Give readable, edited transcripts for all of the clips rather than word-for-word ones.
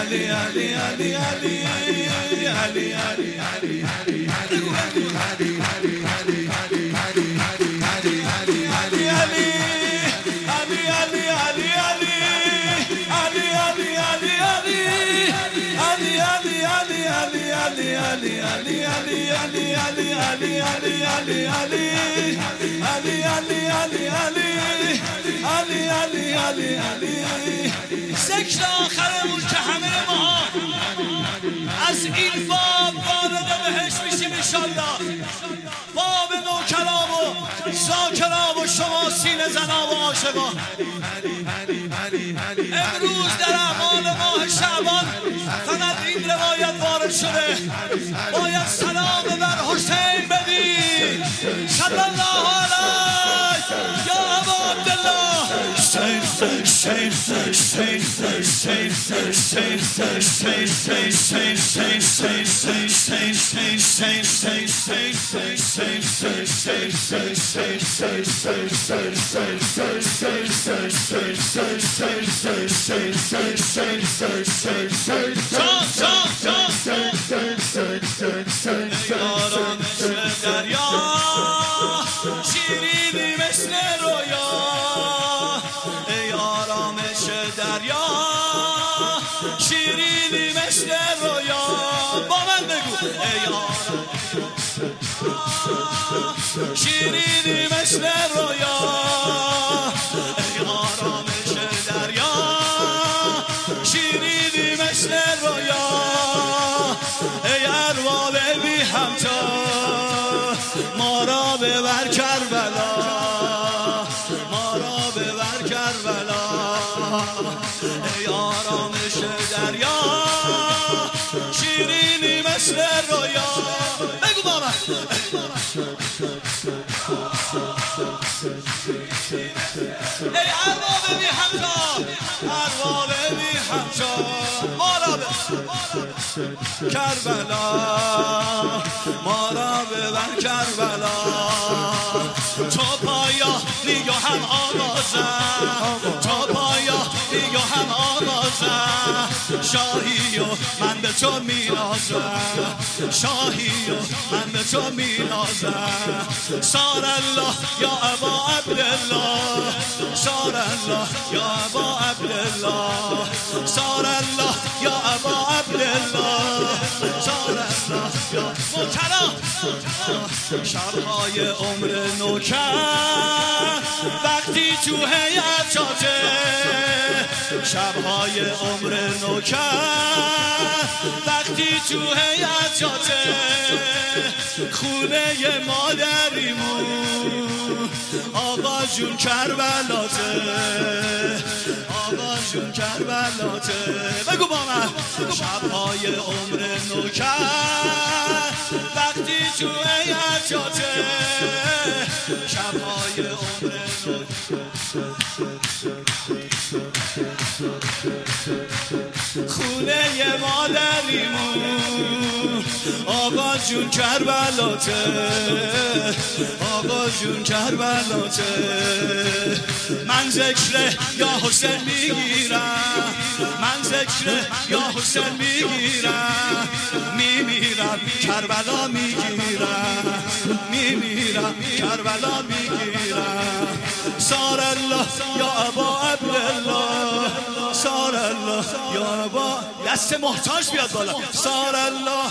علی علی علی علی علی ذکر آخرمون که همه ما از این باب وارد بهش میشیم انشالله. باب نوکلام و ذاکرام و شما سینه زنا و عاشقان. امروز در اعمال ماه شعبان فقط این روایت وارد شده، باید سلام بر حسین بدی صلی الله علیه یا ابا عبدالله. شیرینی مثل رویا، ای آرامش دریا، شیرینی مثل رویا. با من بگو ای آرامش، شیرینی مثل رویا، ای آرامش دریا، شیرینی مثل رویا. ای ارباب بی همتا ما را ببر کربلا، ما را ببر کربلا. ای آرامش دریا، شیرینی مثل رویا. بگو با من ای ارباب بی همتا، ارباب بی همتا ما را ببر کربلا، ما را ببر کربلا. تو پایا میگو هم آوازم، تو پایا میگو هم آوازم. شاهی و من به تو میرازم، شاهی و من به تو میرازم. سار الله یا ابا عبدالله، سار الله یا ابا عبدالله، سار الله یا ابا عبدالله، سار الله یا نوکران. شبهای عمر نوکر وقتی تو هیئت جاده، شبهای عمر نوکر وقتی تو هیئت جاده. خونه مادریمون آقا جون کربلاته، آقا جون کربلاته. بگو با من شبهای عمر نوکر وقتی تو هیئت جاده، شبهای عمر نوکر خونه مادریمون آقا جون کربلاته، آقا جون کربلاته. من ذکر یا حسین میگیرم، من ذکر یا حسین میگیرم. میمیرم کربلا میگیرم، میمیرم کربلا میگیرم. سار الله یا ابا عبدالله، سار الله یا ابا. دست محتاج بیاد بالا. سار الله،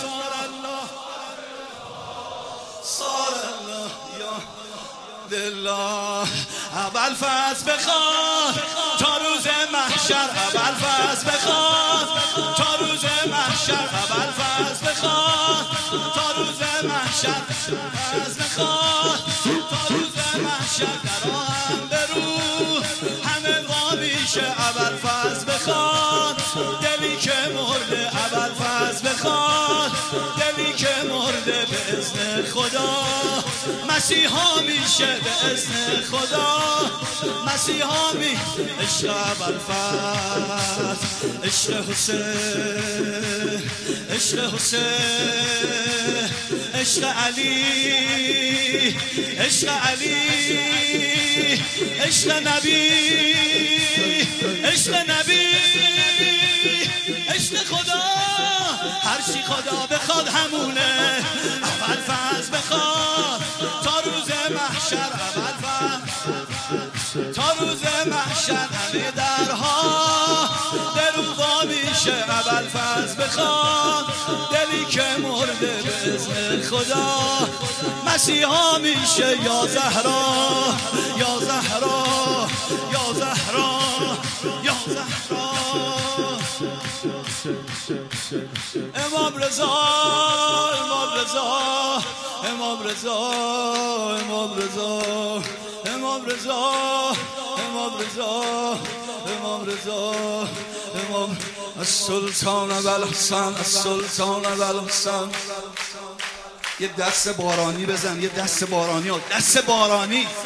سار الله یا عبدالله. ابوالفضل بخواد تا روز محشر، ابوالفضل بخواد تا روز محشر، ابوالفضل بخواد تا روز محشر، ابوالفضل بخواد تا روز محشر. در آهم برو همه وامیشه، ابوالفضل بخواد دلی که مرده، ابوالفضل بخواد دلی که مرده. به اذن خدا مسیحا میشه، به اذن خدا مسیحا می. عشق ابوالفضل، عشق حسین، عشق حسین، عشق علی، عشق علی، عشق نبی، عشق نبی، عشق هرچی خدا بخواد همونه، ابوالفضل بخواد تا روز محشر، تا روز محشر همه درها دلربا میشه. ابوالفضل بخواد دلی که مرده به اذن خدا مسیحا میشه. یا زهرا یا زهرا یا زهرا یا زهرا. امام رضا امام رضا امام رضا امام رضا امام رضا امام رضا امام رضا امام السلطان ابوالحسن السلطان ابوالحسن. یه دست بارانی بزن، یه دست بارانی، دست بارانی.